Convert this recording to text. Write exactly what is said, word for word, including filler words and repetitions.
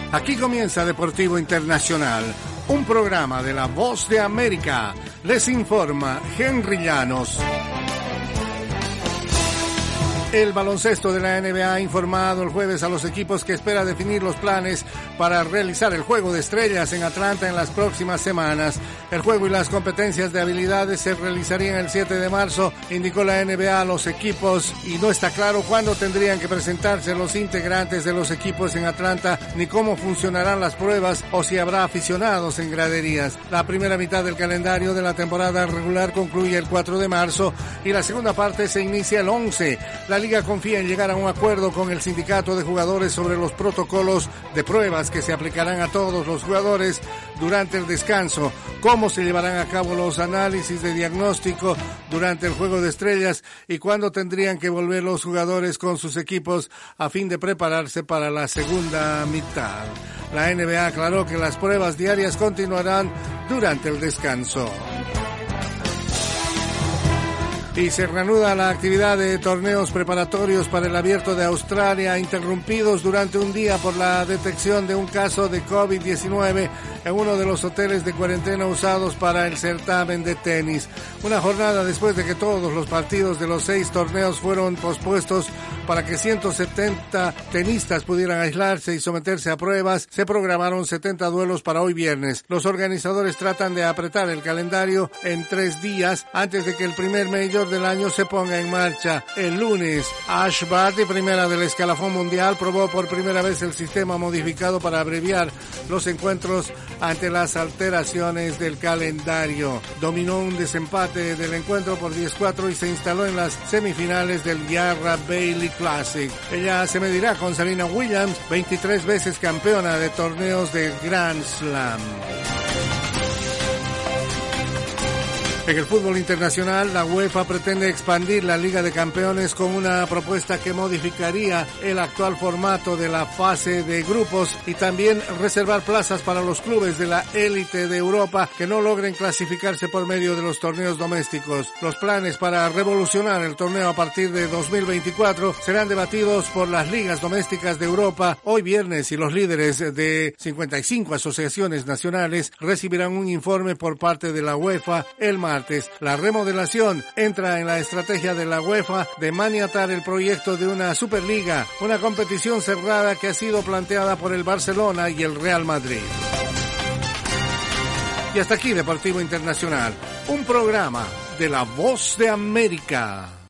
Aquí comienza Deportivo Internacional, un programa de La Voz de América. Les informa Henry Llanos. El baloncesto de la N B A ha informado el jueves a los equipos que espera definir los planes para realizar el Juego de Estrellas en Atlanta en las próximas semanas. El juego y las competencias de habilidades se realizarían el siete de marzo, indicó la N B A a los equipos, y no está claro cuándo tendrían que presentarse los integrantes de los equipos en Atlanta, ni cómo funcionarán las pruebas o si habrá aficionados en graderías. La primera mitad del calendario de la temporada regular concluye el cuatro de marzo y la segunda parte se inicia el once. La Liga confía en llegar a un acuerdo con el sindicato de jugadores sobre los protocolos de pruebas que se aplicarán a todos los jugadores durante el descanso, cómo se llevarán a cabo los análisis de diagnóstico durante el Juego de Estrellas y cuándo tendrían que volver los jugadores con sus equipos a fin de prepararse para la segunda mitad. La N B A aclaró que las pruebas diarias continuarán durante el descanso. Y se reanuda la actividad de torneos preparatorios para el Abierto de Australia, interrumpidos durante un día por la detección de un caso de COVID diecinueve en uno de los hoteles de cuarentena usados para el certamen de tenis. Una jornada después de que todos los partidos de los seis torneos fueron pospuestos para que ciento setenta tenistas pudieran aislarse y someterse a pruebas, se programaron setenta duelos para hoy viernes. Los organizadores tratan de apretar el calendario en tres días antes de que el primer Major del año se ponga en marcha. El lunes, Ash Barty, primera del escalafón mundial, probó por primera vez el sistema modificado para abreviar los encuentros ante las alteraciones del calendario. Dominó un desempate del encuentro por diez cuatro y se instaló en las semifinales del Yarra Bailey Classic. Ella se medirá con Serena Williams, veintitrés veces campeona de torneos de Grand Slam. En el fútbol internacional, la UEFA pretende expandir la Liga de Campeones con una propuesta que modificaría el actual formato de la fase de grupos y también reservar plazas para los clubes de la élite de Europa que no logren clasificarse por medio de los torneos domésticos. Los planes para revolucionar el torneo a partir de dos mil veinticuatro serán debatidos por las ligas domésticas de Europa hoy viernes y los líderes de cincuenta y cinco asociaciones nacionales recibirán un informe por parte de la UEFA el martes. La remodelación entra en la estrategia de la UEFA de maniatar el proyecto de una Superliga, una competición cerrada que ha sido planteada por el Barcelona y el Real Madrid. Y hasta aquí Deportivo Internacional, un programa de La Voz de América.